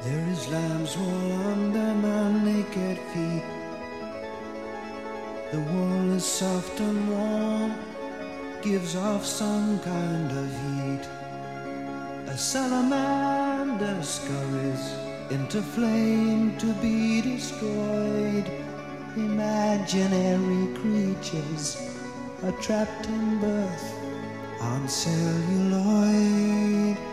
There is lamb's wool under my naked feet. The wool is soft and warm, gives off some kind of heat. A salamander scurries into flame to be destroyed. Imaginary creatures are trapped in birth on celluloid.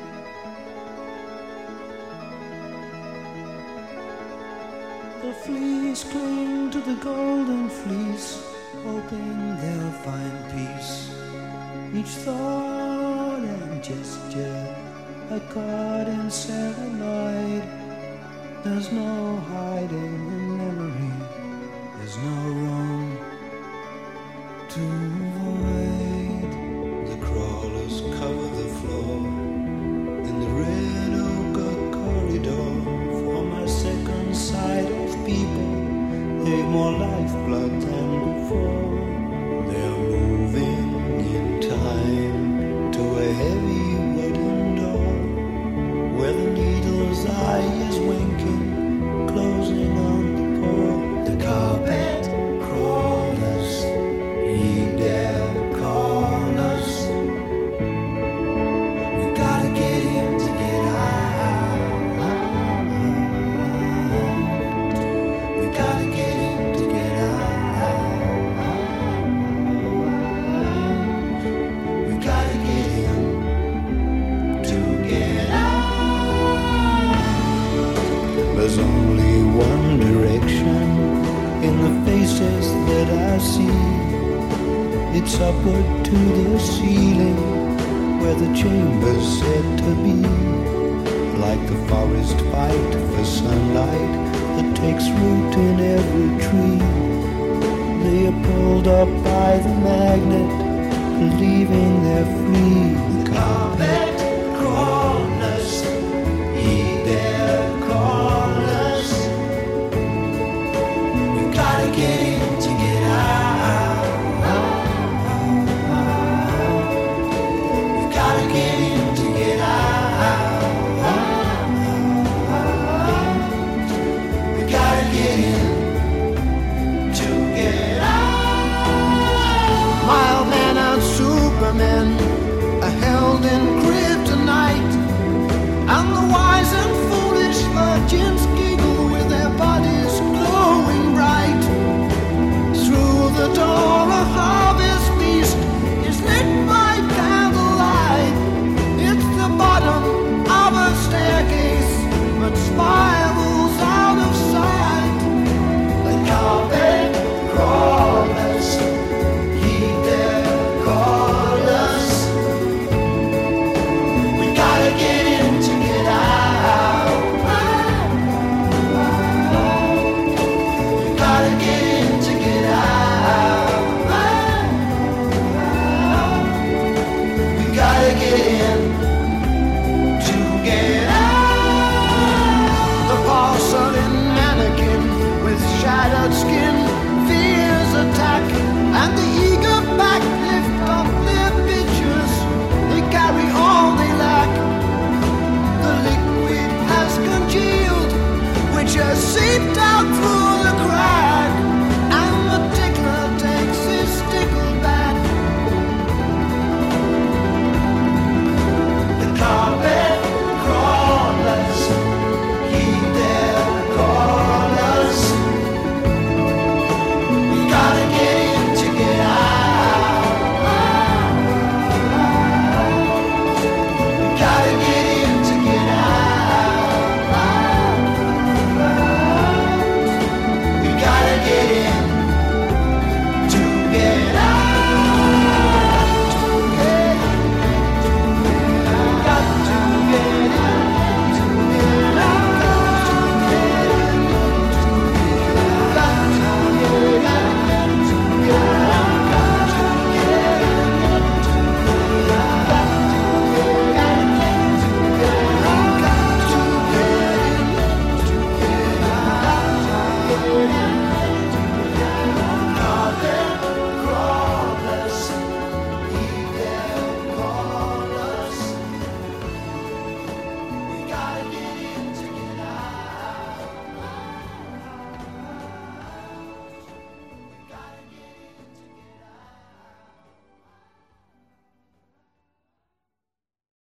The fleas cling to the golden fleece, hoping they'll find peace. Each thought and gesture a caught in celluloid. There's no hiding in memory, there's no room to avoid. The crawlers cover the floor in the red ochre corridor. For my second sight of people, they've more lifeblood than before. They're moving in time to a heavy wooden door, where the needle's eye is winking, closing on the pore. The carpet crawlers heed their callers. We gotta get him to get out. We gotta get him to get out. We gotta get him to get out. There's only one direction in the faces that I see. It's upward to the ceiling, where the chamber's said to be. Like the forest fight for sunlight that takes root in every tree. They are pulled up by the magnet, believing they're free. The carpet crawlers heed their callers. We gotta get him to get out. We gotta get him to get out. We gotta get him to get out. Mild man and Superman are held in kryptonite, and the wise and foolish virgin